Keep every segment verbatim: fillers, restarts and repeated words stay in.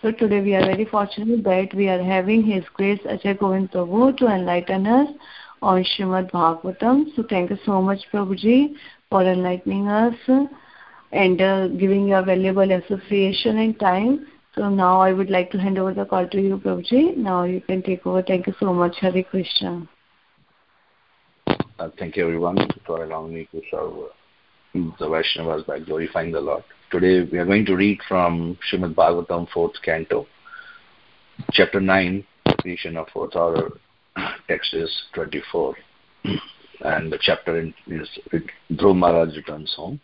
So today we are very fortunate that we are having His Grace Ajay Govind Prabhu to enlighten us on Srimad Bhagavatam. So thank you so much, Prabhuji, for enlightening us and uh, giving your valuable association and time. So now I would like to hand over the call to you, Prabhuji. Now you can take over. Thank you so much. Hare Krishna. Uh, thank you, everyone, for allowing me to serve the Vaishnavas by glorifying the Lord. Today we are going to read from Srimad Bhagavatam, fourth canto, chapter nine, creation of fourth order. Text is twenty-four, and the chapter is Dhruv Maharaj returns home.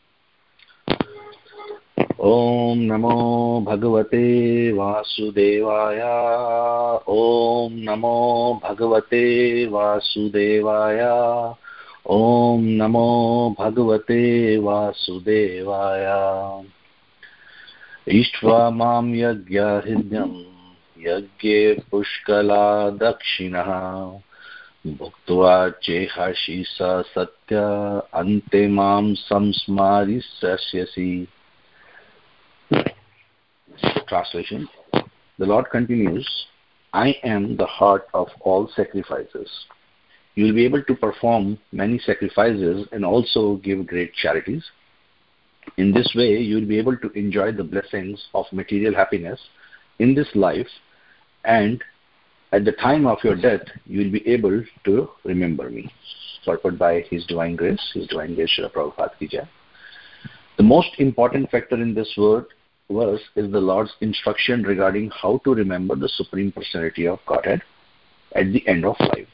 Om Namo Bhagavate Vasudevaya. Om Namo Bhagavate Vasudevaya. Om Namo Bhagavate Vasudevaya. Ishtva mam yagya hridyam yagye pushkala dakshinaha bhuktva chehashi sa satya ante mam samsmarisasyasi. Translation. The Lord continues, I am the heart of all sacrifices. You will be able to perform many sacrifices and also give great charities. In this way, you will be able to enjoy the blessings of material happiness in this life, and at the time of your death, you will be able to remember me. Purport by His Divine Grace, His Divine Grace Srila Prabhupada Ki Jai. The most important factor in this word verse is the Lord's instruction regarding how to remember the Supreme Personality of Godhead at the end of life.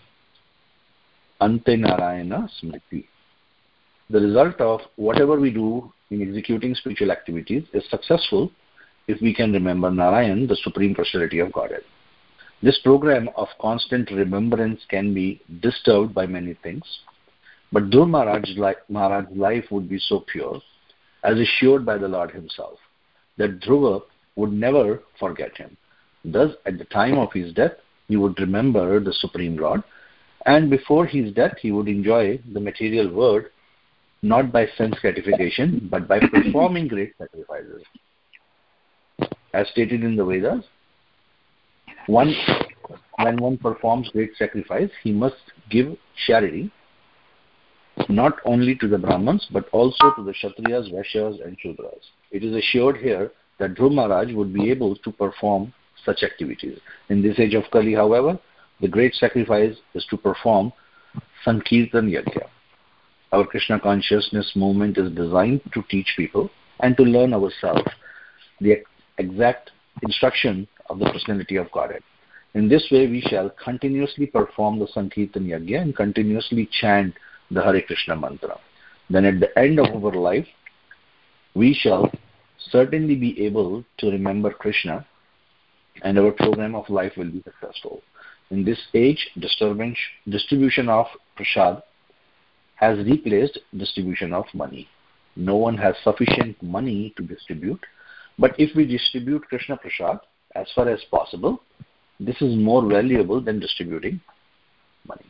Ante Narayana Smriti. The result of whatever we do in executing spiritual activities is successful if we can remember Narayan, the Supreme Personality of Godhead. This program of constant remembrance can be disturbed by many things, but Dhruv Maharaj's life would be so pure, as assured by the Lord Himself, that Dhruva would never forget Him. Thus, at the time of his death, he would remember the Supreme Lord, and before his death, he would enjoy the material world not by sense gratification, but by performing great sacrifices. As stated in the Vedas, one, when one performs great sacrifice, he must give charity not only to the Brahmins, but also to the Kshatriyas, Vaishyas, and Shudras. It is assured here that Dhruv Maharaj would be able to perform such activities. In this age of Kali, however, the great sacrifice is to perform Sankirtan Yajna. Our Krishna consciousness movement is designed to teach people and to learn ourselves the exact instruction of the personality of Godhead. In this way, we shall continuously perform the Sankirtan Yajna and continuously chant the Hare Krishna mantra. Then at the end of our life, we shall certainly be able to remember Krishna, and our program of life will be successful. In this age, distribution of prasad has replaced distribution of money. No one has sufficient money to distribute, but if we distribute Krishna prasad as far as possible, this is more valuable than distributing money.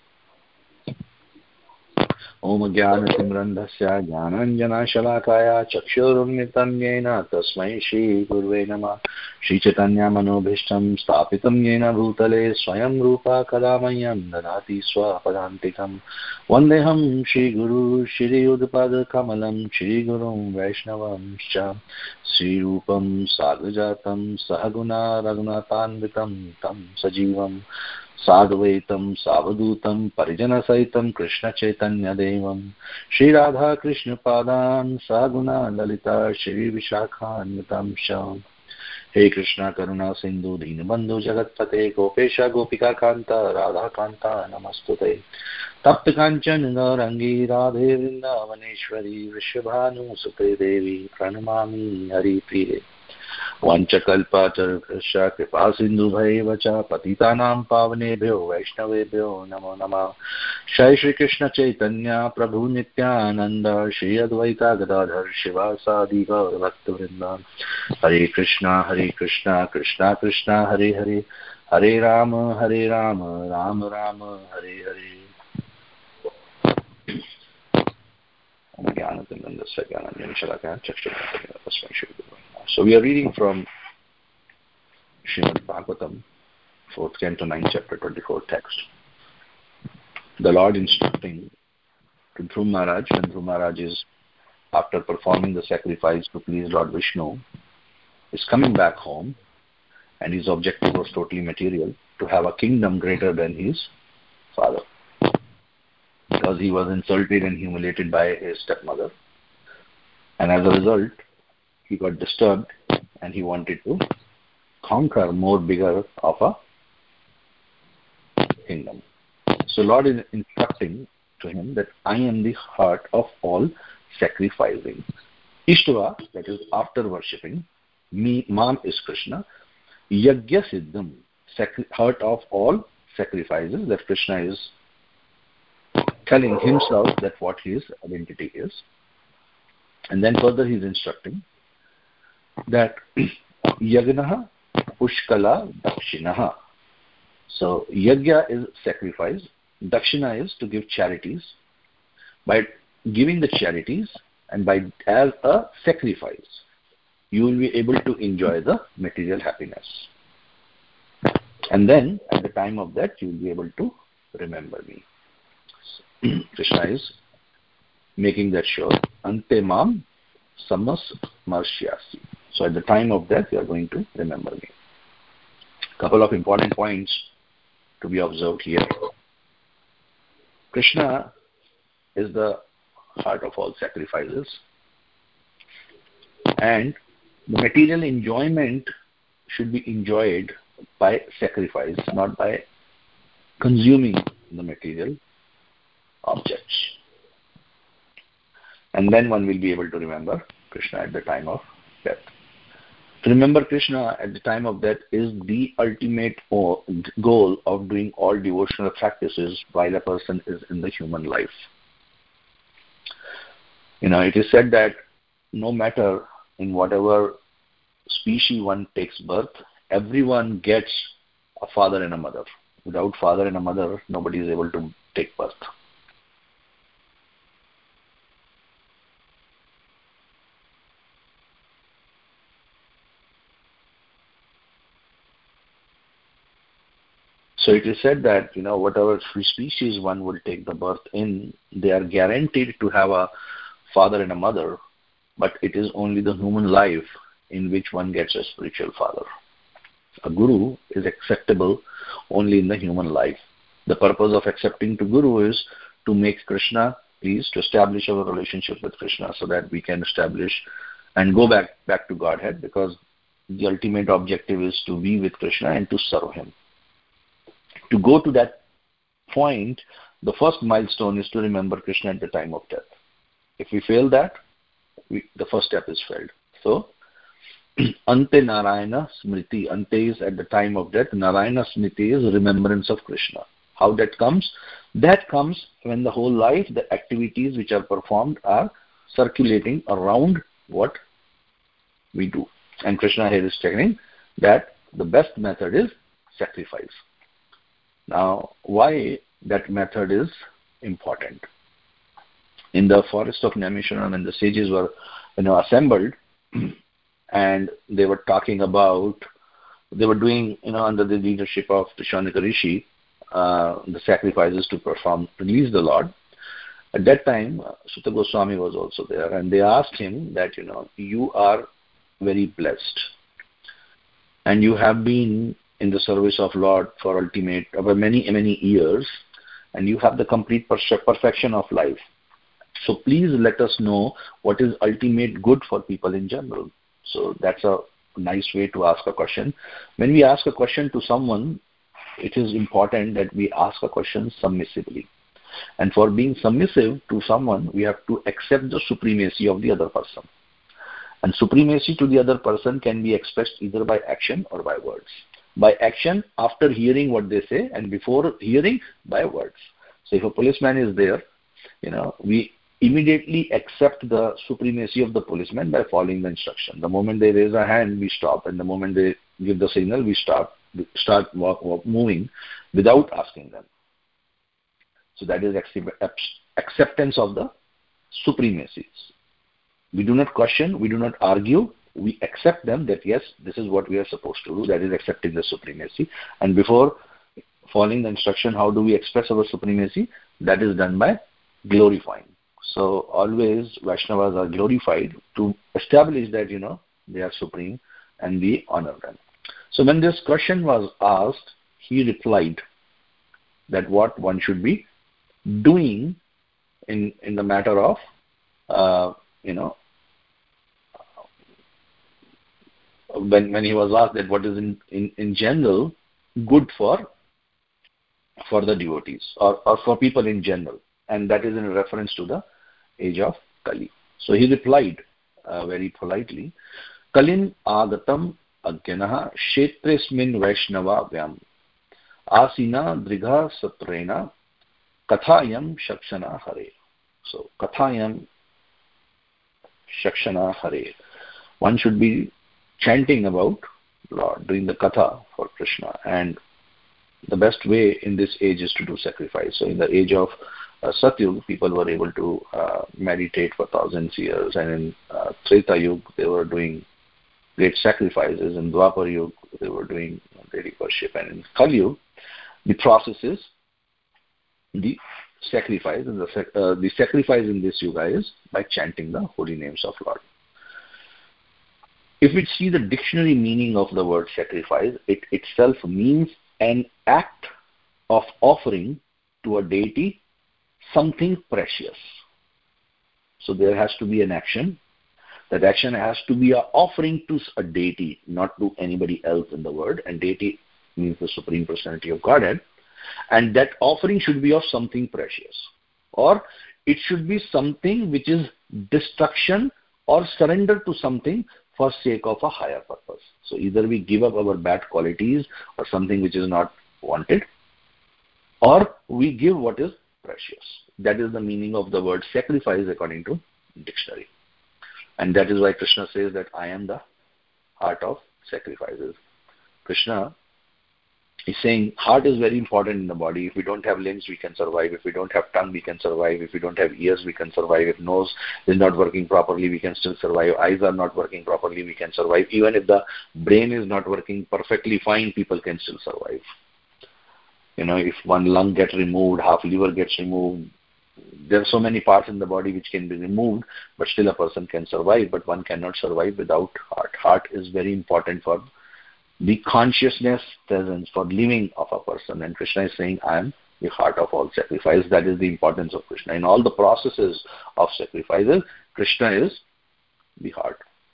Om Jnana Simrandhasya Jnananjana Shalakaya Chakshurumnitam Yena Tasmai Shri Gurve Namah Shri Chaitanya Manobhishtam Stapitam Yena Bhutale Swayam Rupa Kadamayam Dadati Swapadantikam Vandeham Shri Guru Shri Udpada Kamalam Shri Gurum Vaishnavam Scha Shri Rupam Sadhujatam Sahaguna Raghunatanvitam Tam Sajivam Sadvaitam Savadutam Parijana Saitam Krishna Chaitanya Devam Shri Radha Krishna Padan Saguna Lalita Shri Vishakhanyatam Sham. Hey Krishna Karuna Sindhu Deenabandhu Jagatpate Gopesha Gopika Kanta Radha Kanta Namastute Tapta Kanchan Rangi Radhe Vrindavaneshwari Vrishabhanu Sute Devi Pranamami Hari Priye Vanchakalpatarvasya Kripa Sindhu Bhaivacha Patitanam Pavanebhyo Vaishnavebhyo Namo Namah. Shri Shri Krishna Chaitanya Prabhu Nityananda Shri Advaita Gadadhar Shivasadi Gaur Bhaktivinoda. Hare Krishna Hare Krishna Krishna Krishna Hare Hare Hare Rama Hare Rama Rama Rama Hare Hare. So we are reading from Srimad Bhagavatam, fourth canto, ninth chapter, twenty-fourth text. The Lord instructing to Dhruv Maharaj, when Dhruv Maharaj is, after performing the sacrifice to please Lord Vishnu, is coming back home, and his objective was totally material, to have a kingdom greater than his father. Because he was insulted and humiliated by his stepmother. And as a result, he got disturbed and he wanted to conquer more bigger of a kingdom. So Lord is instructing to him that I am the heart of all sacrificing. Ishtava, that is after worshipping, me, Mam is Krishna, Yajna Siddham, heart of all sacrifices, that Krishna is telling himself that what his identity is. And then further he is instructing that Yagnaha Pushkala Dakshinaha. So Yajna is sacrifice, Dakshina is to give charities. By giving the charities and by as a sacrifice, you will be able to enjoy the material happiness. And then at the time of that, you will be able to remember me. Krishna is making that sure. Ante mam samas marshyasi. So at the time of death, you are going to remember me. Couple of important points to be observed here. Krishna is the heart of all sacrifices. And the material enjoyment should be enjoyed by sacrifice, not by consuming the material objects. And then one will be able to remember Krishna at the time of death. To remember Krishna at the time of death is the ultimate goal of doing all devotional practices while a person is in the human life. You know, it is said that no matter in whatever species one takes birth, everyone gets a father and a mother. Without father and a mother, nobody is able to take birth. So it is said that, you know, whatever species one will take the birth in, they are guaranteed to have a father and a mother, but it is only the human life in which one gets a spiritual father. A guru is acceptable only in the human life. The purpose of accepting to guru is to make Krishna pleased, to establish our relationship with Krishna so that we can establish and go back, back to Godhead, because the ultimate objective is to be with Krishna and to serve him. To go to that point, the first milestone is to remember Krishna at the time of death. If we fail that, we, the first step is failed. So, Ante Narayana Smriti. Ante is at the time of death. Narayana Smriti is remembrance of Krishna. How that comes? That comes when the whole life, the activities which are performed are circulating around what we do. And Krishna here is telling that the best method is sacrifice. Now, why that method is important? In the forest of Naimisharan, when the sages were, you know, assembled, and they were talking about, they were doing, you know, under the leadership of the Shaunaka Rishi, uh, the sacrifices to perform, to release the Lord. At that time, uh, Sutta Goswami was also there, and they asked him that, you know, you are very blessed, and you have been in the service of Lord for ultimate, over many, many years, and you have the complete perfection of life. So please let us know what is ultimate good for people in general. So that's a nice way to ask a question. When we ask a question to someone, it is important that we ask a question submissively. And for being submissive to someone, we have to accept the supremacy of the other person. And supremacy to the other person can be expressed either by action or by words. By action, after hearing what they say, and before hearing, by words. So if a policeman is there, you know, we immediately accept the supremacy of the policeman by following the instruction. The moment they raise a hand, we stop, and the moment they give the signal, we start start walk, walk, moving without asking them. So that is acceptance of the supremacies. We do not question, we do not argue, we accept them that yes, this is what we are supposed to do, that is accepting the supremacy. And before following the instruction, how do we express our supremacy? That is done by glorifying. So always Vaishnavas are glorified to establish that, you know, they are supreme and we honor them. So when this question was asked, he replied that what one should be doing in in the matter of, uh, you know, when when he was asked that what is in, in, in general good for for the devotees or, or for people in general, and that is in reference to the age of Kali. So he replied uh, very politely, Kalin agatam agyanaha kshetresmin vaishnava vyam asina drigha satrena kathayam shakshana hare. So kathayam shakshana hare. One should be chanting about Lord, doing the katha for Krishna, and the best way in this age is to do sacrifice. So in the age of uh, Satyug, people were able to uh, meditate for thousands of years, and in uh, Treta Yuga, they were doing great sacrifices. In Dwapar Yuga, they were doing daily worship, and in Kali Yuga, the process is the sacrifice, and the, uh, the sacrifice in this yuga is by chanting the holy names of Lord. If we see the dictionary meaning of the word sacrifice, it itself means an act of offering to a deity something precious. So there has to be an action. That action has to be an offering to a deity, not to anybody else in the world. And deity means the Supreme Personality of Godhead. And that offering should be of something precious. Or it should be something which is destruction or surrender to something for sake of a higher purpose. So either we give up our bad qualities or something which is not wanted, or we give what is precious. That is the meaning of the word sacrifice according to dictionary. And that is why Krishna says that I am the heart of sacrifices. Krishna is saying heart is very important in the body. If we don't have limbs, we can survive. If we don't have tongue, we can survive. If we don't have ears, we can survive. If nose is not working properly, we can still survive. Eyes are not working properly, we can survive. Even if the brain is not working perfectly fine, people can still survive. You know, if one lung gets removed, half liver gets removed, there are so many parts in the body which can be removed, but still a person can survive. But one cannot survive without heart. Heart is very important for the consciousness presence, for living of a person. And Krishna is saying, I am the heart of all sacrifice. That is the importance of Krishna. In all the processes of sacrifices, Krishna is the heart.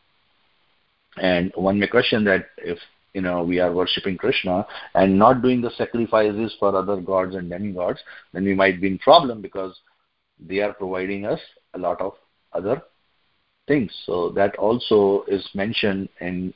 And one may question that if, you know, we are worshipping Krishna and not doing the sacrifices for other gods and demigods, then we might be in problem because they are providing us a lot of other things. So that also is mentioned in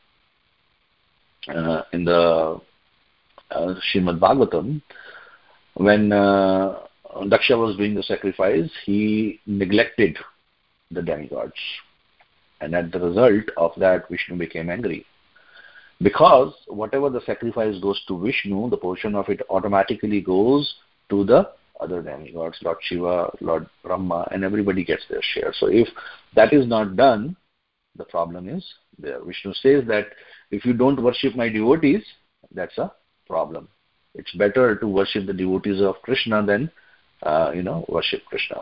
uh, in the uh, Srimad Bhagavatam. When uh, Daksha was doing the sacrifice, he neglected the demigods. And at the result of that, Vishnu became angry. Because whatever the sacrifice goes to Vishnu, the portion of it automatically goes to the other demigods, Lord Shiva, Lord Brahma, and everybody gets their share. So if that is not done, the problem is there. Vishnu says that if you don't worship my devotees, that's a problem. It's better to worship the devotees of Krishna than, uh, you know, worship Krishna.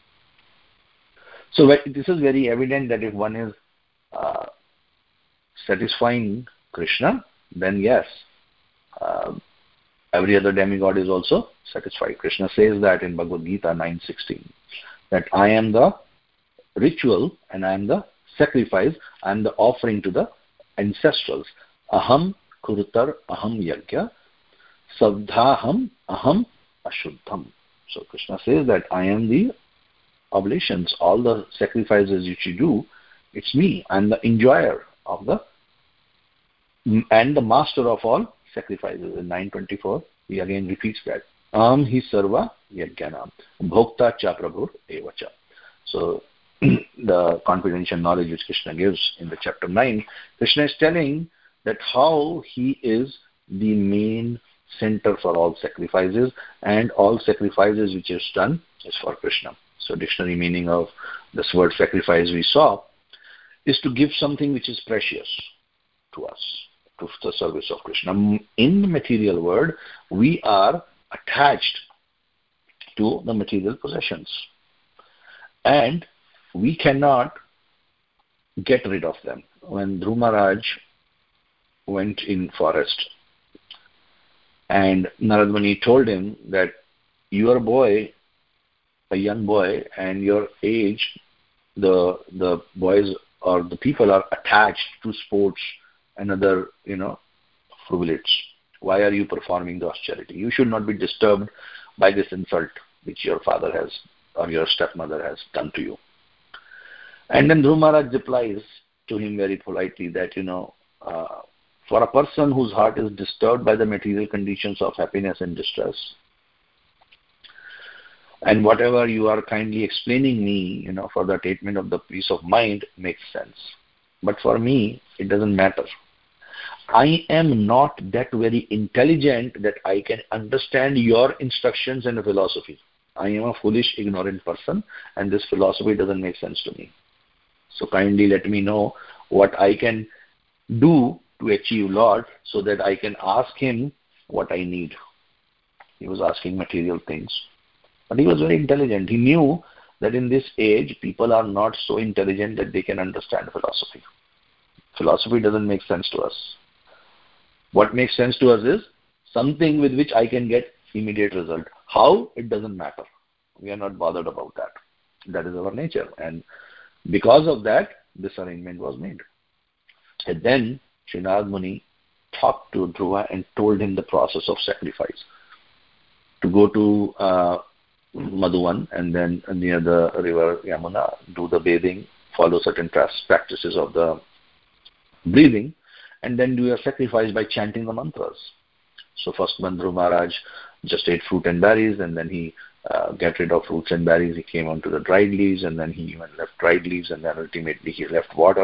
So this is very evident that if one is uh, satisfying Krishna, then yes, uh, every other demigod is also satisfied. Krishna says that in Bhagavad Gita nine sixteen, that I am the ritual and I am the sacrifice, I am the offering to the ancestrals. Aham kurutar aham yajna, savdhaham aham ashuddham. So Krishna says that I am the oblations, all the sacrifices which you do, it's me. I am the enjoyer of the and the master of all sacrifices. In nine twenty-four, he again repeats that. Aham hi sarva yajnanam, bhokta cha prabhur evacha. So the confidential knowledge which Krishna gives in the chapter nine, Krishna is telling that how he is the main center for all sacrifices, and all sacrifices which is done is for Krishna. So dictionary meaning of this word sacrifice we saw is to give something which is precious to us, to the service of Krishna. In the material world, we are attached to the material possessions, and we cannot get rid of them. When Dhruva Maharaj went in forest, and Narad Muni told him that you are a boy, a young boy, and your age, the the boys or the people are attached to sports and other, you know, frivolity. Why are you performing the austerity? You should not be disturbed by this insult which your father has or your stepmother has done to you. And then Dhruva Maharaj replies to him very politely that, you know, uh, for a person whose heart is disturbed by the material conditions of happiness and distress, and whatever you are kindly explaining me, you know, for the attainment of the peace of mind makes sense. But for me, it doesn't matter. I am not that very intelligent that I can understand your instructions and philosophy. I am a foolish, ignorant person, and this philosophy doesn't make sense to me. So kindly let me know what I can do to achieve Lord, so that I can ask him what I need. He was asking material things. But he was very intelligent. He knew that in this age, people are not so intelligent that they can understand philosophy. Philosophy doesn't make sense to us. What makes sense to us is something with which I can get immediate result. How? It doesn't matter. We are not bothered about that. That is our nature. And because of that, this arrangement was made. And then Sri Narad Muni talked to Dhruva and told him the process of sacrifice. To go to uh, Madhuvan and then near the river Yamuna, do the bathing, follow certain practices of the breathing, and then do a sacrifice by chanting the mantras. So first Dhruva Maharaj just ate fruit and berries, and then he uh, got rid of fruits and berries. He came on to the dried leaves, and then he even left dried leaves, and then ultimately he left water.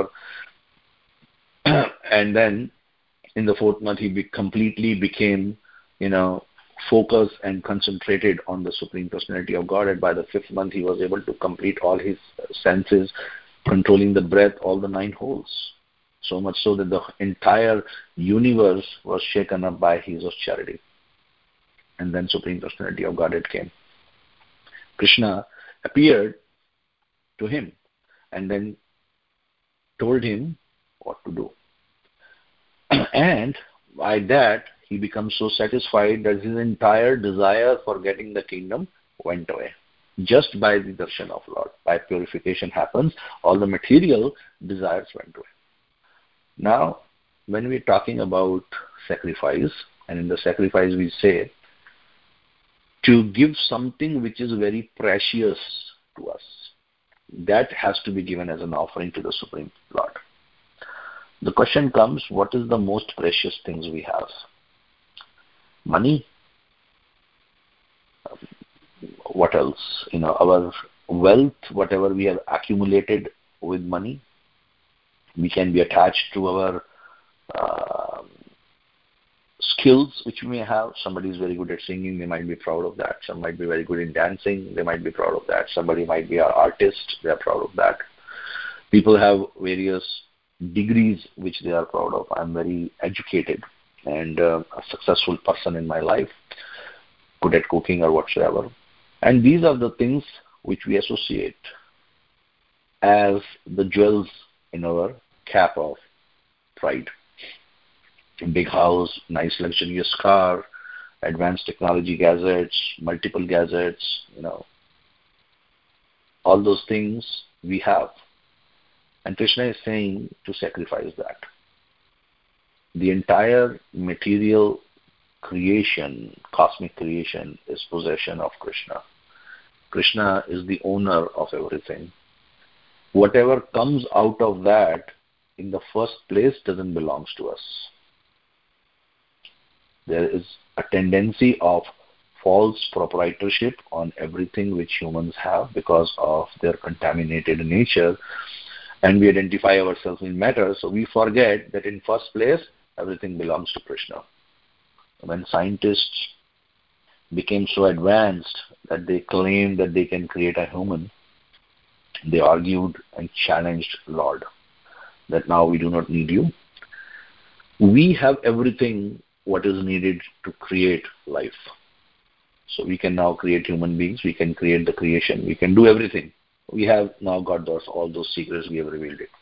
And then in the fourth month, he be completely became, you know, focused and concentrated on the Supreme Personality of God. And by the fifth month, he was able to complete all his senses, controlling the breath, all the nine holes. So much so that the entire universe was shaken up by his austerity. And then Supreme Personality of Godhead came. Krishna appeared to him and then told him what to do. And by that, he becomes so satisfied that his entire desire for getting the kingdom went away. Just by the darshan of Lord. By purification happens, all the material desires went away. Now, when we're talking about sacrifice, and in the sacrifice we say, to give something which is very precious to us, that has to be given as an offering to the Supreme Lord. The question comes, what is the most precious things we have? Money? What else? You know, our wealth, whatever we have accumulated with money. We can be attached to our uh, skills which we may have. Somebody is very good at singing, they might be proud of that. Some might be very good in dancing, they might be proud of that. Somebody might be an artist, they are proud of that. People have various degrees which they are proud of. I'm very educated and uh, a successful person in my life, good at cooking or whatsoever. And these are the things which we associate as the jewels in our cap of pride. A big house, nice luxurious car, advanced technology gadgets, multiple gadgets, you know, all those things we have. And Krishna is saying to sacrifice that. The entire material creation, cosmic creation, is possession of Krishna. Krishna is the owner of everything. Whatever comes out of that, in the first place, doesn't belong to us. There is a tendency of false proprietorship on everything which humans have because of their contaminated nature, and we identify ourselves in matter, so we forget that in first place, everything belongs to Krishna. When scientists became so advanced that they claimed that they can create a human, they argued and challenged Lord. that now we do not need you. We have everything what is needed to create life. So we can now create human beings, we can create the creation, we can do everything. We have now got those all those secrets, we have revealed it.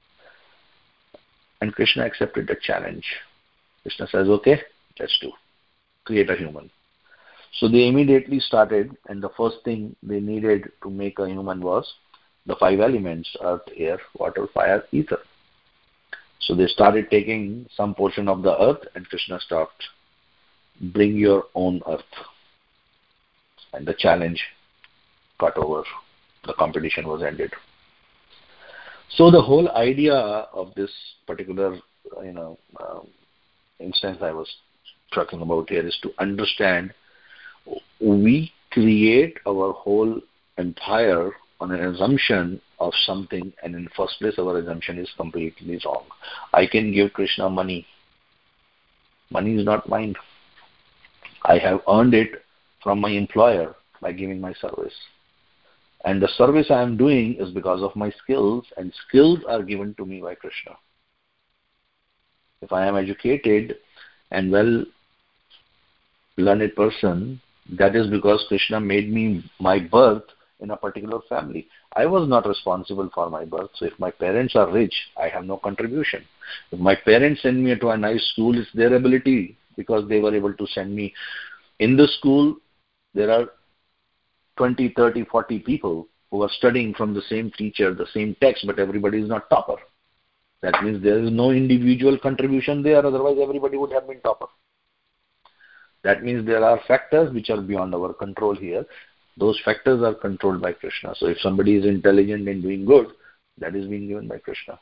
And Krishna accepted the challenge. Krishna says, okay, let's do. Create a human. So they immediately started, and the first thing they needed to make a human was the five elements: earth, air, water, fire, ether. So they started taking some portion of the earth, and Krishna stopped. Bring your own earth. And the challenge got over. The competition was ended. So the whole idea of this particular, you know, uh, instance I was talking about here is to understand we create our whole empire on an assumption of something, and in the first place our assumption is completely wrong. I can give Krishna money. Money is not mine. I have earned it from my employer by giving my service. And the service I am doing is because of my skills, and skills are given to me by Krishna. If I am educated and well-learned person, that is because Krishna made me my birth in a particular family. I was not responsible for my birth. So if my parents are rich, I have no contribution. If my parents send me to a nice school, it's their ability, because they were able to send me. In the school, there are twenty, thirty, forty people who are studying from the same teacher, the same text, but everybody is not topper. That means there is no individual contribution there, otherwise everybody would have been topper. That means there are factors which are beyond our control here. Those factors are controlled by Krishna. So if somebody is intelligent and doing good, that is being given by Krishna.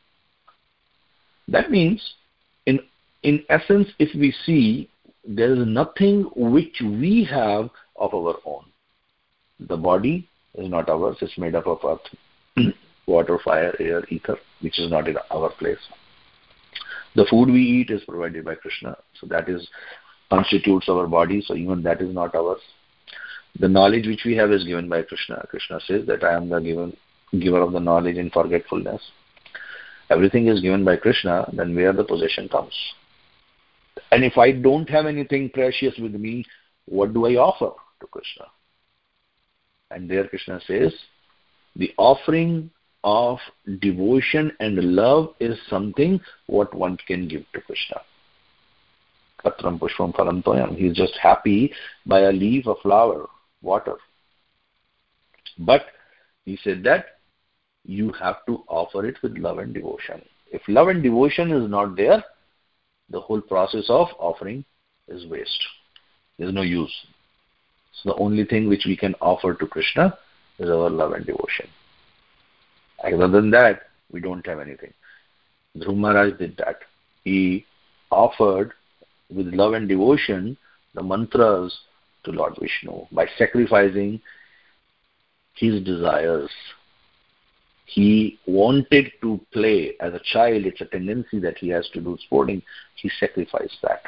That means, in, in essence, if we see, there is nothing which we have of our own. The body is not ours. It's made up of earth, water, fire, air, ether, which is not in our place. The food we eat is provided by Krishna. So that is constitutes our body. So even that is not ours. The knowledge which we have is given by Krishna. Krishna says that I am the given, giver of the knowledge in forgetfulness. Everything is given by Krishna, then where the possession comes. And if I don't have anything precious with me, what do I offer to Krishna? And there Krishna says, the offering of devotion and love is something what one can give to Krishna. Patram pushpam phalam toyam. He is just happy by a leaf, a flower, water. But he said that you have to offer it with love and devotion. If love and devotion is not there, the whole process of offering is waste. There is no use. So the only thing which we can offer to Krishna is our love and devotion. Other than that, we don't have anything. Dhruv Maharaj did that. He offered with love and devotion the mantras to Lord Vishnu by sacrificing his desires. He wanted to play as a child. It's a tendency that he has to do sporting. He sacrificed that.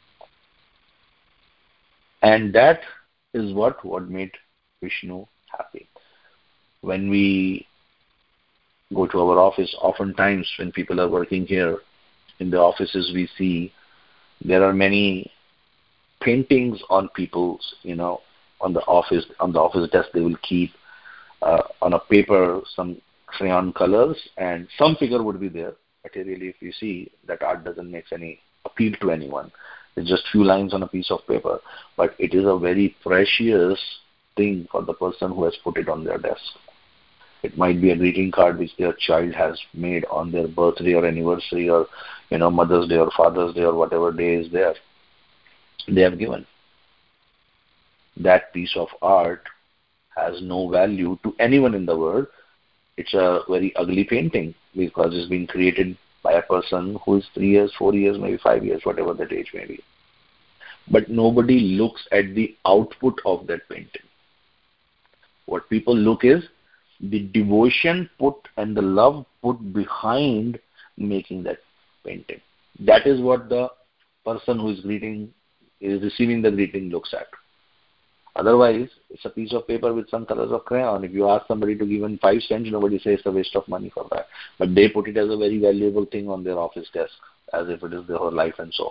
And that is what, what made Vishnu happy. When we go to our office, oftentimes when people are working here, in the offices we see there are many paintings on people's, you know, on the office, on the office desk they will keep uh, on a paper some crayon colors, and some figure would be there. But really, if you see, that art doesn't make any appeal to anyone. It's just few lines on a piece of paper. But it is a very precious thing for the person who has put it on their desk. It might be a greeting card which their child has made on their birthday or anniversary, or, you know, Mother's Day or Father's Day or whatever day is there. They have given. That piece of art has no value to anyone in the world. It's a very ugly painting because it's been created by a person who is three years, four years, maybe five years, whatever that age may be. But nobody looks at the output of that painting. What people look is the devotion put and the love put behind making that painting. That is what the person who is greeting, is receiving the greeting looks at. Otherwise, it's a piece of paper with some colors of crayon. If you ask somebody to give in five cents, nobody says it's a waste of money for that. But they put it as a very valuable thing on their office desk, as if it is their whole life and soul.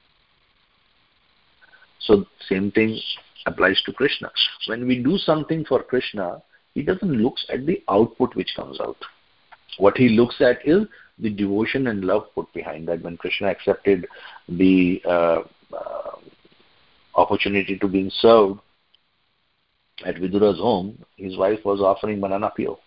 So same thing applies to Krishna. When we do something for Krishna, he doesn't look at the output which comes out. What he looks at is the devotion and love put behind that. When Krishna accepted the uh, uh, opportunity to being served at Vidura's home, his wife was offering banana peel.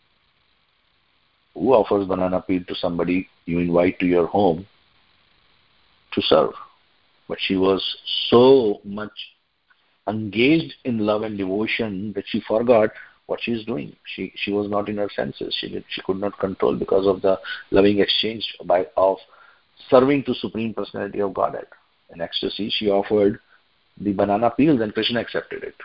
Who offers banana peel to somebody you invite to your home to serve? But she was so much engaged in love and devotion that she forgot what she is doing. She she was not in her senses. She did, she could not control because of the loving exchange by of serving to Supreme Personality of Godhead. In ecstasy, she offered the banana peels and Krishna accepted it.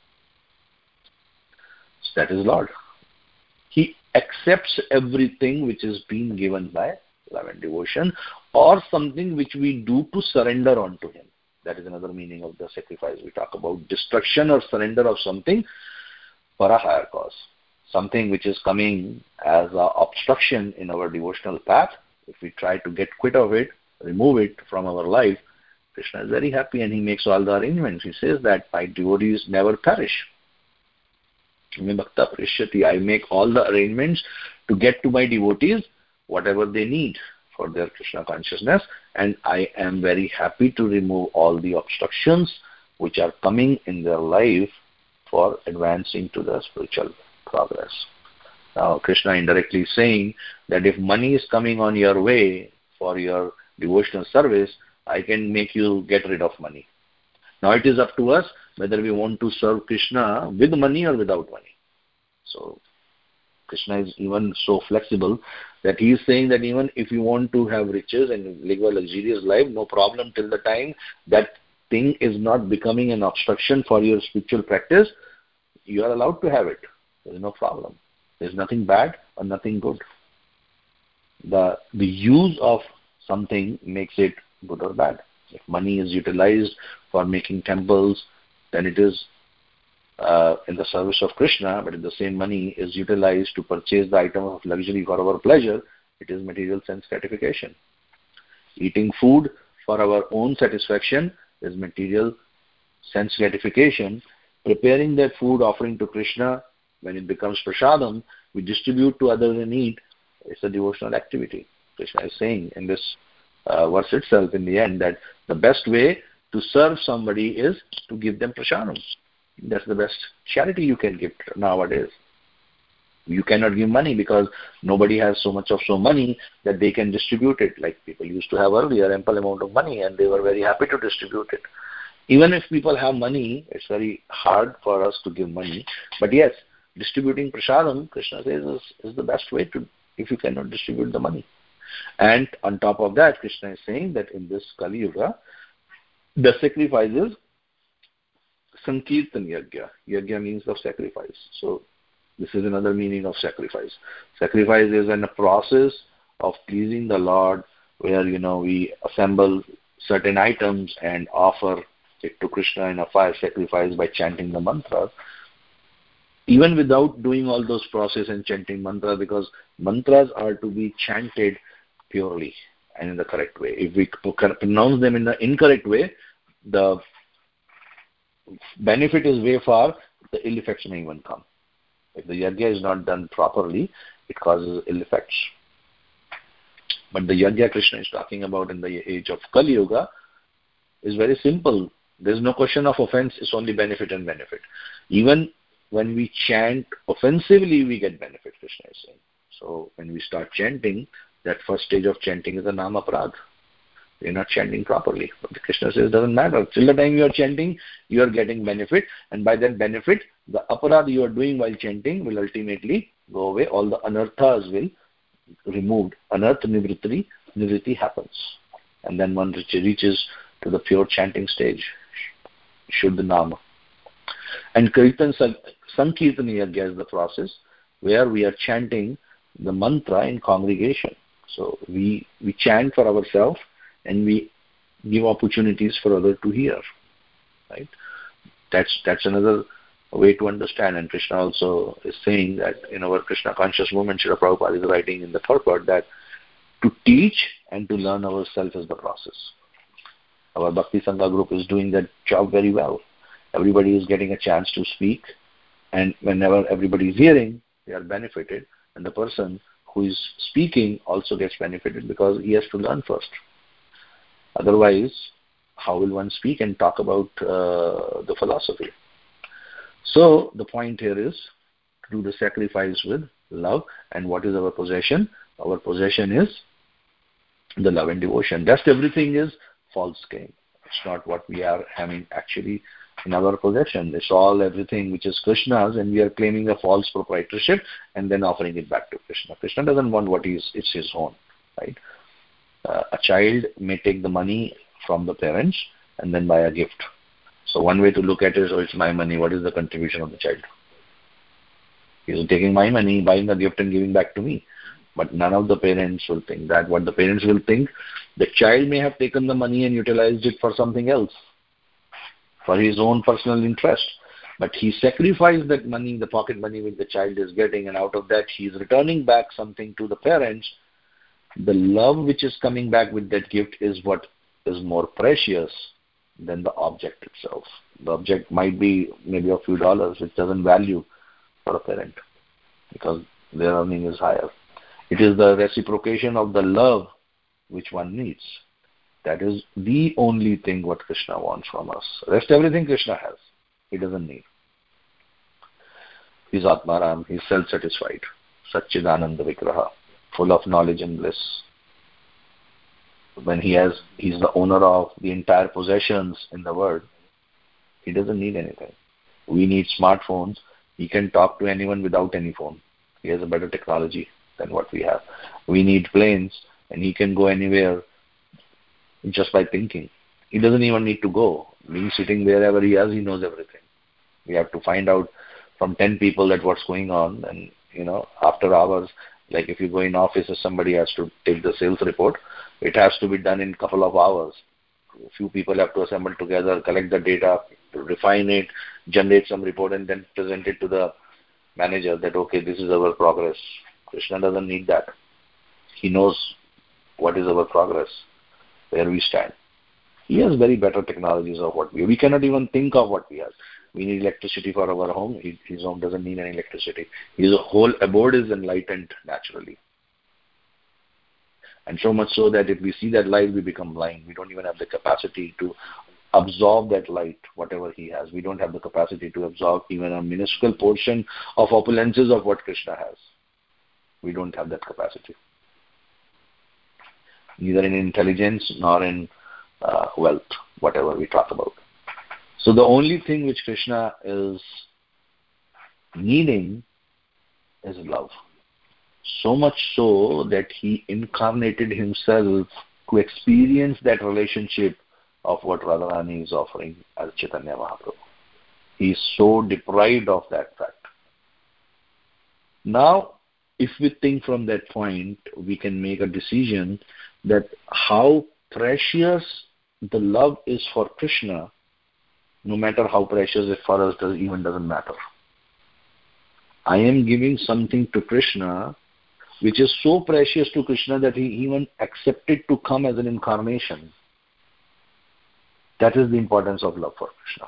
So that is Lord. He accepts everything which is being given by love and devotion, or something which we do to surrender unto him. That is another meaning of the sacrifice. We talk about destruction or surrender of something for a higher cause. Something which is coming as an obstruction in our devotional path, if we try to get quit of it, remove it from our life, Krishna is very happy and he makes all the arrangements. He says that my devotees never perish. I make all the arrangements to get to my devotees whatever they need for their Krishna consciousness, and I am very happy to remove all the obstructions which are coming in their life for advancing to the spiritual progress. Now, Krishna indirectly is saying that if money is coming on your way for your devotional service, I can make you get rid of money. Now, it is up to us whether we want to serve Krishna with money or without money. So, Krishna is even so flexible that he is saying that even if you want to have riches and live a luxurious life, no problem, till the time that thing is not becoming an obstruction for your spiritual practice, you are allowed to have it. There is no problem. There is nothing bad or nothing good. The, the use of something makes it good or bad. If money is utilized for making temples, then it is Uh, in the service of Krishna, but if the same money is utilized to purchase the item of luxury for our pleasure, it is material sense gratification. Eating food for our own satisfaction is material sense gratification. Preparing that food, offering to Krishna, when it becomes prasadam, we distribute to others in eat, it's a devotional activity. Krishna is saying in this uh, verse itself in the end that the best way to serve somebody is to give them prasadam. That's the best charity you can give nowadays. You cannot give money because nobody has so much of so money that they can distribute it. Like people used to have earlier, ample amount of money, and they were very happy to distribute it. Even if people have money, it's very hard for us to give money. But yes, distributing prasadam, Krishna says, is, is the best way to, if you cannot distribute the money. And on top of that, Krishna is saying that in this Kali Yuga, the sacrifices, Sankirtan Yajna. Yajna means of sacrifice. So this is another meaning of sacrifice. Sacrifice is in a process of pleasing the Lord where, you know, we assemble certain items and offer it to Krishna in a fire sacrifice by chanting the mantra. Even without doing all those process and chanting mantra, because mantras are to be chanted purely and in the correct way. If we pronounce them in the incorrect way, the benefit is way far, the ill effects may even come. If the yajna is not done properly, it causes ill effects. But the yajna Krishna is talking about in the age of Kali Yuga is very simple. There is no question of offense, it's only benefit and benefit. Even when we chant offensively, we get benefit, Krishna is saying. So when we start chanting, that first stage of chanting is a nama aparadh. You're not chanting properly. But Krishna says it doesn't matter. Till the time you are chanting, you are getting benefit. And by that benefit, the aparadha you are doing while chanting will ultimately go away. All the anarthas will removed. Anartha nivritti, nivritti happens. And then one reaches to the pure chanting stage. Shuddha Nama. And Kirtan Sankirtan Yajna is the process where we are chanting the mantra in congregation. So we, we chant for ourselves and we give opportunities for others to hear, right? That's that's another way to understand. And Krishna also is saying that in our Krishna conscious movement, Srila Prabhupada is writing in the third part that to teach and to learn ourselves is the process. Our Bhakti Sangha group is doing that job very well. Everybody is getting a chance to speak, and whenever everybody is hearing, they are benefited, and the person who is speaking also gets benefited because he has to learn first. Otherwise, how will one speak and talk about uh, the philosophy? So the point here is to do the sacrifice with love. And what is our possession? Our possession is the love and devotion. Rest everything is false gain. It's not what we are having actually in our possession. It's all everything which is Krishna's, and we are claiming a false proprietorship and then offering it back to Krishna. Krishna doesn't want what is it's his own, right? Uh, a child may take the money from the parents and then buy a gift. So one way to look at it is, oh, it's my money. What is the contribution of the child? He's taking my money, buying a gift and giving back to me. But none of the parents will think that. What the parents will think, the child may have taken the money and utilized it for something else, for his own personal interest. But he sacrificed that money, the pocket money which the child is getting, and out of that he is returning back something to the parents. The love which is coming back with that gift is what is more precious than the object itself. The object might be maybe a few dollars, which doesn't value for a parent because their earning is higher. It is the reciprocation of the love which one needs. That is the only thing what Krishna wants from us. Rest everything Krishna has. He doesn't need. He's Atmaram. He's self-satisfied. Satchidananda Vigraha. Full of knowledge and bliss. When he has, he's the owner of the entire possessions in the world. He doesn't need anything. We need smartphones. He can talk to anyone without any phone. He has a better technology than what we have. We need planes, and he can go anywhere just by thinking. He doesn't even need to go. Being sitting wherever he is, he knows everything. We have to find out from ten people that what's going on, and you know, after hours, like if you go in office, if somebody has to take the sales report, it has to be done in a couple of hours. A few people have to assemble together, collect the data, refine it, generate some report, and then present it to the manager that, okay, this is our progress. Krishna doesn't need that. He knows what is our progress, where we stand. He has very better technologies of what we we cannot even think of what we have. We need electricity for our home. His home doesn't need any electricity. His whole abode is enlightened naturally. And so much so that if we see that light, we become blind. We don't even have the capacity to absorb that light, whatever he has. We don't have the capacity to absorb even a minuscule portion of opulences of what Krishna has. We don't have that capacity. Neither in intelligence nor in uh, wealth, whatever we talk about. So the only thing which Krishna is needing is love. So much so that he incarnated himself to experience that relationship of what Radharani is offering as Chaitanya Mahaprabhu. He is so deprived of that fact. Now, if we think from that point, we can make a decision that how precious the love is for Krishna, no matter how precious it for us, does even doesn't matter. I am giving something to Krishna which is so precious to Krishna that he even accepted to come as an incarnation. That is the importance of love for Krishna.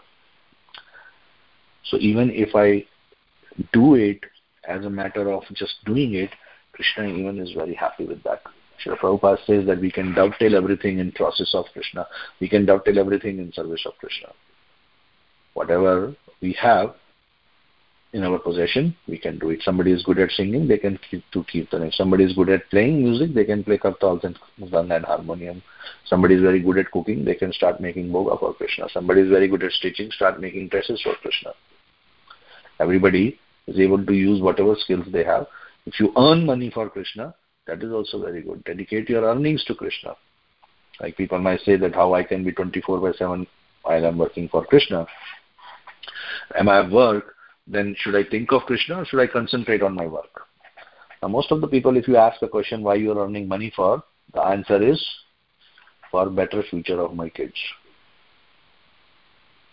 So even if I do it as a matter of just doing it, Krishna even is very happy with that. Srila Prabhupada says that we can dovetail everything in process of Krishna. We can dovetail everything in service of Krishna. Whatever we have in our possession, we can do it. Somebody is good at singing, they can keep to kirtan. If somebody is good at playing music, they can play kartals and mridanga and harmonium. Somebody is very good at cooking, they can start making bhoga for Krishna. Somebody is very good at stitching, start making dresses for Krishna. Everybody is able to use whatever skills they have. If you earn money for Krishna, that is also very good. Dedicate your earnings to Krishna. Like people might say that how I can be twenty-four by seven while I'm working for Krishna. Am I at work? Then should I think of Krishna or should I concentrate on my work? Now most of the people, if you ask a question why you are earning money for, the answer is for better future of my kids.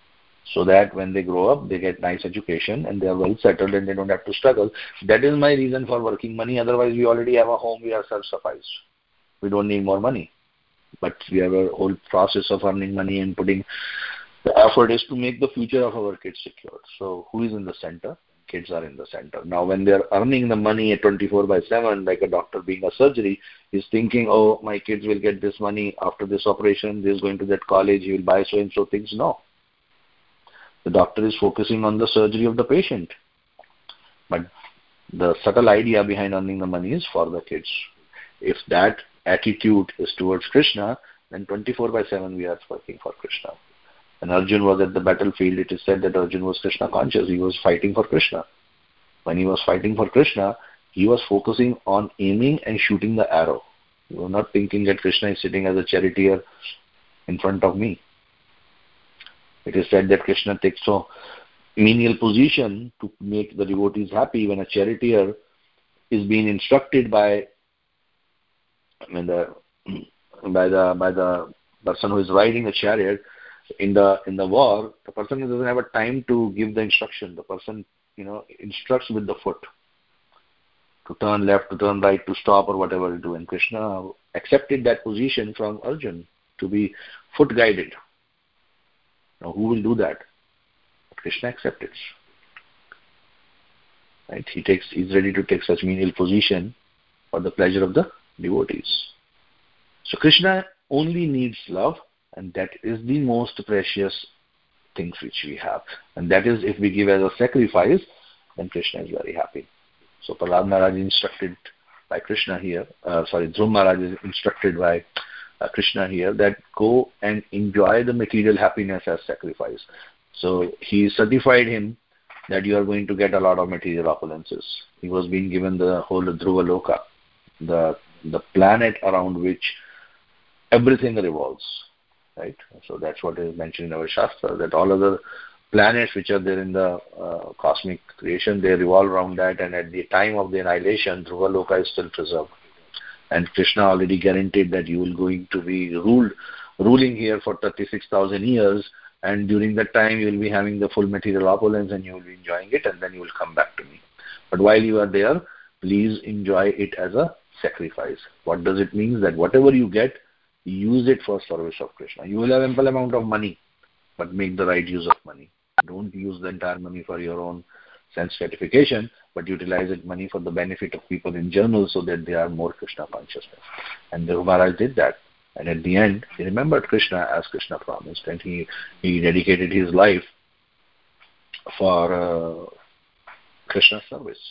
so that when they grow up, they get nice education and they are well settled and they don't have to struggle. That is my reason for working money. Otherwise, we already have a home. We are self-sufficed. We don't need more money. But we have a whole process of earning money and putting the effort is to make the future of our kids secure. So who is in the center? Kids are in the center. Now, when they're earning the money at twenty-four by seven, like a doctor being a surgery, he's thinking, oh, my kids will get this money after this operation. He's going to that college. He will buy so and so things. No. The doctor is focusing on the surgery of the patient. But the subtle idea behind earning the money is for the kids. If that attitude is towards Krishna, then twenty-four by seven we are working for Krishna. When Arjun was at the battlefield, it is said that Arjun was Krishna conscious. He was fighting for Krishna. When he was fighting for Krishna, he was focusing on aiming and shooting the arrow. He was not thinking that Krishna is sitting as a charioteer in front of me. It is said that Krishna takes so menial position to make the devotees happy. When a charioteer is being instructed by, I mean, the by the by the person who is riding the chariot in the in the war, the person doesn't have a time to give the instruction. The person, you know, instructs with the foot to turn left, to turn right, to stop, or whatever to do. And Krishna accepted that position from Arjun to be foot guided. Now, who will do that? Krishna accepted. Right? He takes. He's ready to take such menial position for the pleasure of the devotees. So Krishna only needs love, and that is the most precious things which we have. And that is, if we give as a sacrifice, then Krishna is very happy. So Prahlad Maharaj is instructed by Krishna here, uh, sorry, Dhruv Maharaj is instructed by uh, Krishna here that go and enjoy the material happiness as sacrifice. So he certified him that you are going to get a lot of material opulences. He was being given the whole Dhruva Loka, the the planet around which everything revolves, right? So that's what is mentioned in our Shastra, that all other planets which are there in the uh, cosmic creation, they revolve around that, and at the time of the annihilation, Dhruva Loka is still preserved. And Krishna already guaranteed that you will going to be ruled, ruling here for thirty-six thousand years, and during that time you will be having the full material opulence and you will be enjoying it, and then you will come back to me. But while you are there, please enjoy it as a sacrifice. What does it mean? That whatever you get, use it for service of Krishna. You will have ample amount of money, but make the right use of money. Don't use the entire money for your own sense gratification, but utilize it money for the benefit of people in general so that they are more Krishna consciousness. And Dhruva Maharaj did that. And at the end, he remembered Krishna as Krishna promised, and he, he dedicated his life for uh, Krishna service.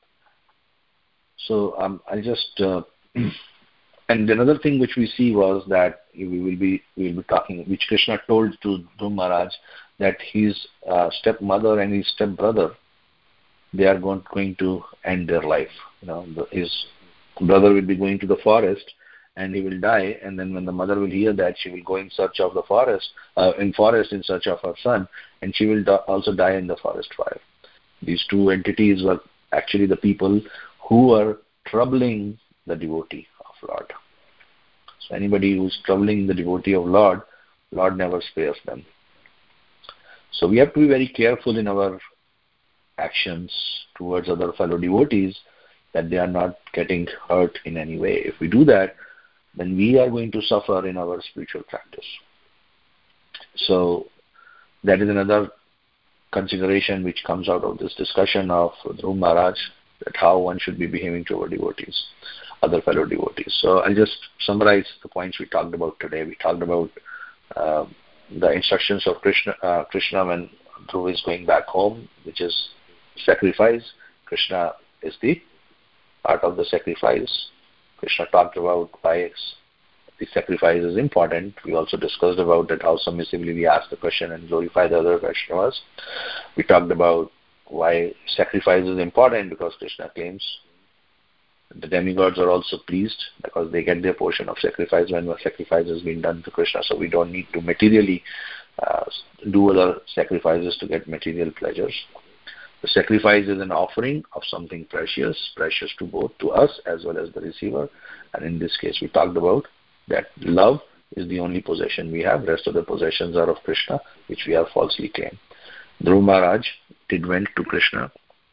So um, I'll just... Uh, and another thing which we see was that we will be we will be talking, which Krishna told to Dhruva Maharaj, that his uh, stepmother and his stepbrother, they are going, going to end their life. You know, the, his brother will be going to the forest and he will die, and then when the mother will hear that, she will go in search of the forest, uh, in forest in search of her son, and she will do- also die in the forest fire. These two entities were actually the people who were troubling the devotee of Lord. So anybody who is troubling the devotee of Lord, Lord never spares them. So we have to be very careful in our actions towards other fellow devotees, that they are not getting hurt in any way. If we do that, then we are going to suffer in our spiritual practice. So that is another consideration which comes out of this discussion of Dhruva Maharaj, that how one should be behaving to our devotees, other fellow devotees. So I'll just summarize the points we talked about today. We talked about uh, the instructions of Krishna, uh, Krishna when Dhruva is going back home, which is sacrifice. Krishna is the part of the sacrifice. Krishna talked about why the sacrifice is important. We also discussed about that how submissively we ask the question and glorify the other Vaishnavas. We talked about why sacrifice is important, because Krishna claims the demigods are also pleased because they get their portion of sacrifice when the sacrifice has been done to Krishna. So we don't need to materially uh, do other sacrifices to get material pleasures. The sacrifice is an offering of something precious, precious to both to us as well as the receiver. And in this case, we talked about that love is the only possession we have. The rest of the possessions are of Krishna, which we have falsely claimed. Dhruva Maharaj did went to Krishna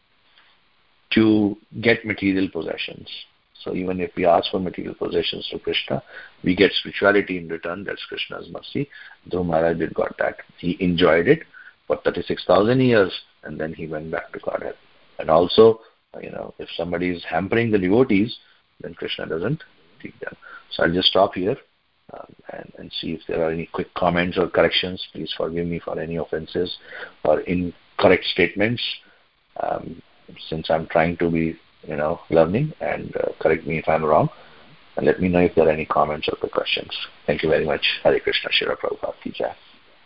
to get material possessions. So even if we ask for material possessions to Krishna, we get spirituality in return. That's Krishna's mercy. Dhruva Maharaj did got that. He enjoyed it for thirty-six thousand years, and then he went back to Godhead. And also, you know, if somebody is hampering the devotees, then Krishna doesn't take them. So I'll just stop here um, and, and see if there are any quick comments or corrections. Please forgive me for any offenses or incorrect statements. Um, since I'm trying to be, you know, learning, and uh, correct me if I'm wrong, and let me know if there are any comments or questions. Thank you very much. Hare Krishna, Srila Prabhupada ki jai.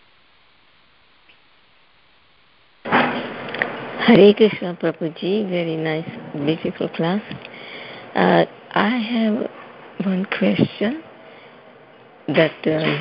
Hare Krishna, Prabhuji. Very nice, beautiful class. Uh, I have one question that uh,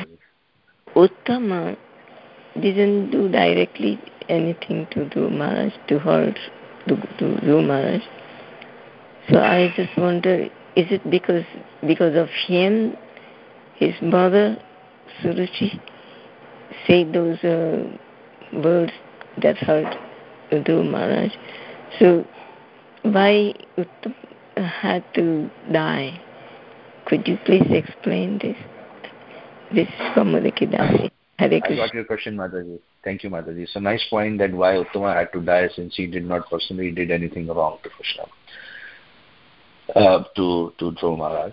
Uttama didn't do directly anything to Dhruva Maharaj, to her, to, to Dhruva Maharaj. So I just wonder, is it because because of him, his mother, Suruchi, said those uh, words that hurt Dhruva Maharaj? So why Uttama had to die? Could you please explain this? This is from Madhukidasi. I got your question, Mataji. Thank you, Mataji. It's a nice point that why Uttama had to die, since he did not personally did anything wrong to Krishna, uh, to to Dhruva Maharaj.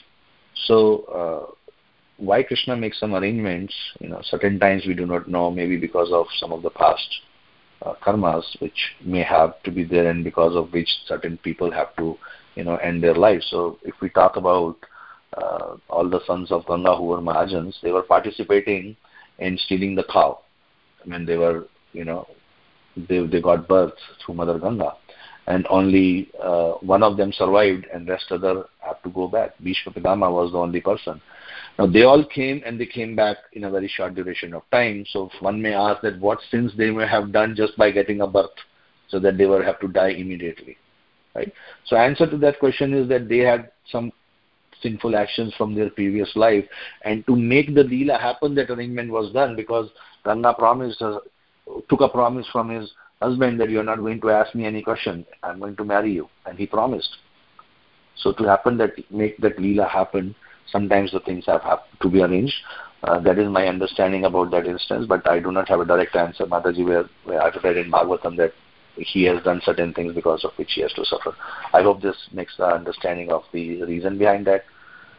So uh, why Krishna makes some arrangements? You know, certain times we do not know, maybe because of some of the past uh, karmas which may have to be there, and because of which certain people have to, you know, end their lives. So if we talk about uh, all the sons of Ganga who were Mahajans, they were participating in stealing the cow. I mean, they were, you know, they they got birth through Mother Ganga, and only uh, one of them survived, and rest other have to go back. Bhishma Pitama was the only person. Now they all came, and they came back in a very short duration of time. So one may ask that what sins they may have done just by getting a birth, so that they will have to die immediately, right? So answer to that question is that they had some sinful actions from their previous life, and to make the Leela happen, that arrangement was done, because Ganga promised, uh, took a promise from his husband that you are not going to ask me any question, I'm going to marry you, and he promised. So to happen that, make that Leela happen, sometimes the things have, have to be arranged. Uh, that is my understanding about that instance, but I do not have a direct answer, Mataji, where, where I've read in Bhagavatam that he has done certain things because of which he has to suffer. I hope this makes the understanding of the reason behind that.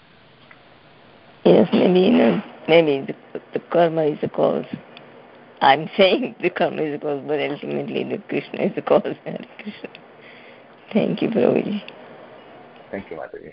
Yes, maybe, you know, maybe the, the karma is the cause. I'm saying the karma is the cause, but ultimately the Krishna is the cause. Krishna. Thank you, Prabhuji. Thank you, Mataji.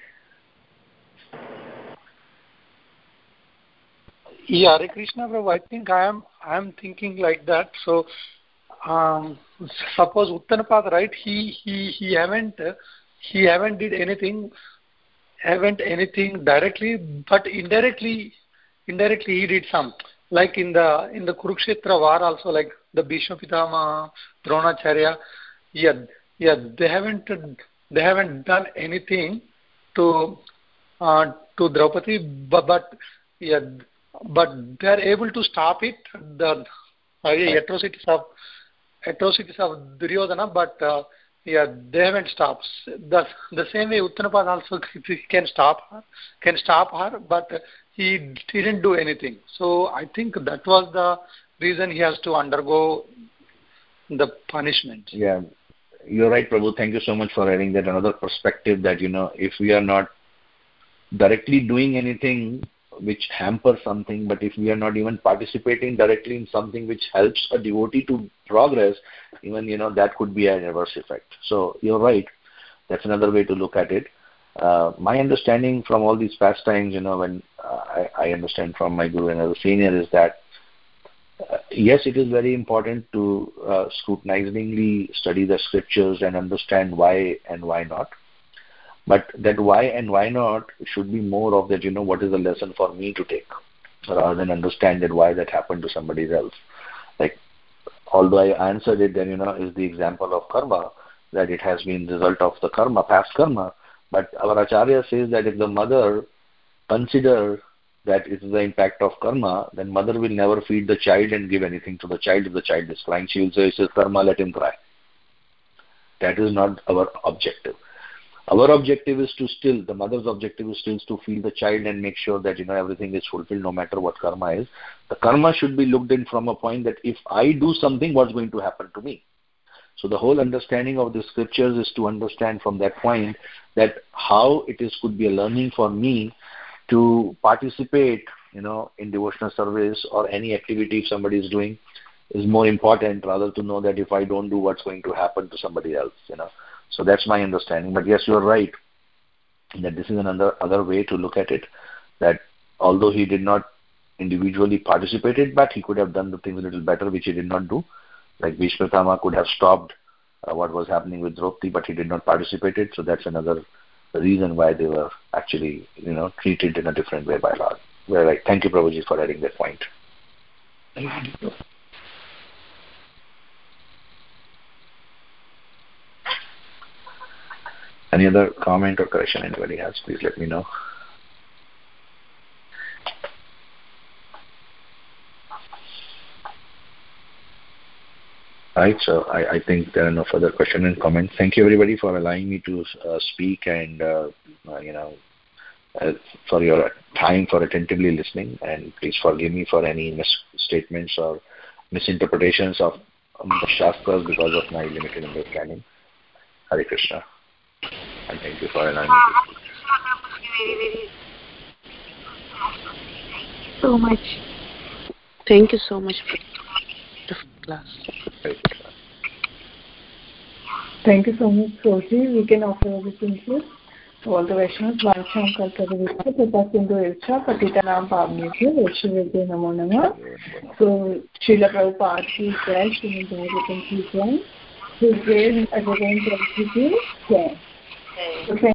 Yeah, Hare Krishna, Prabhu. I think I am I am thinking like that. So um, suppose Uttanapad, right? He he he haven't he haven't did anything haven't anything directly, but indirectly indirectly he did some. Like in the in the Kurukshetra war also, like the Bhishma Pitama, Dronacharya, yeah, yeah, they haven't they haven't done anything to uh, to Draupadi, but, but yeah, but they are able to stop it, the uh, atrocities of atrocities of Duryodhana, but uh, yeah, they haven't stopped. The the same way Uttanapad also can stop her, can stop her, but he didn't do anything. So I think that was the reason he has to undergo the punishment. Yeah, you're right, Prabhu. Thank you so much for adding that another perspective, that, you know, if we are not directly doing anything which hampers something, but if we are not even participating directly in something which helps a devotee to progress, even, you know, that could be an adverse effect. So you're right. That's another way to look at it. Uh, my understanding from all these pastimes, you know, when uh, I, I understand from my guru and as a senior, is that uh, yes, it is very important to uh, scrutinizingly study the scriptures and understand why and why not. But that why and why not should be more of that, you know, what is the lesson for me to take, rather than understand that why that happened to somebody else. Like, although I answered it, then, you know, is the example of karma, that it has been the result of the karma, past karma. But our Acharya says that if the mother consider that it is the impact of karma, then mother will never feed the child and give anything to the child if the child is crying. She will say, it's karma, let him cry. That is not our objective. Our objective is to still, the mother's objective is still to feed the child and make sure that, you know, everything is fulfilled no matter what karma is. The karma should be looked in from a point that if I do something, what's going to happen to me? So the whole understanding of the scriptures is to understand from that point that how it is could be a learning for me to participate, you know, in devotional service or any activity if somebody is doing is more important rather to know that if I don't do, what's going to happen to somebody else, you know. So that's my understanding. But yes, you're right that this is another other way to look at it, that although he did not individually participated, but he could have done the things a little better, which he did not do. Like Bhishma Pitama could have stopped uh, what was happening with Draupadi, but he did not participate. So that's another reason why they were actually, you know, treated in a different way by Lord. Well, right. Thank you, Prabhuji, for adding that point. Thank you. Any other comment or correction anybody has, please let me know. Right, so I, I think there are no further questions and comments. Thank you, everybody, for allowing me to uh, speak and, uh, uh, you know, uh, for your time, for attentively listening. And please forgive me for any misstatements or misinterpretations of um, the Shastras because of my limited understanding. Hare Krishna. And thank you for allowing me to speak. So much. Thank you so much for the class. Thank you so much, Prabhuji. We can offer everything to all the Vaishnavas. Vancham Kalpatarucha, Tapasindu Ircha, Patitanam Pavnebhyo, Vaishnavedyo Namo Namah. So, Srila Prabhupada ki jai, Srimad Bhagavatam ki jai, His grace Ajay Prabhuji ki jai.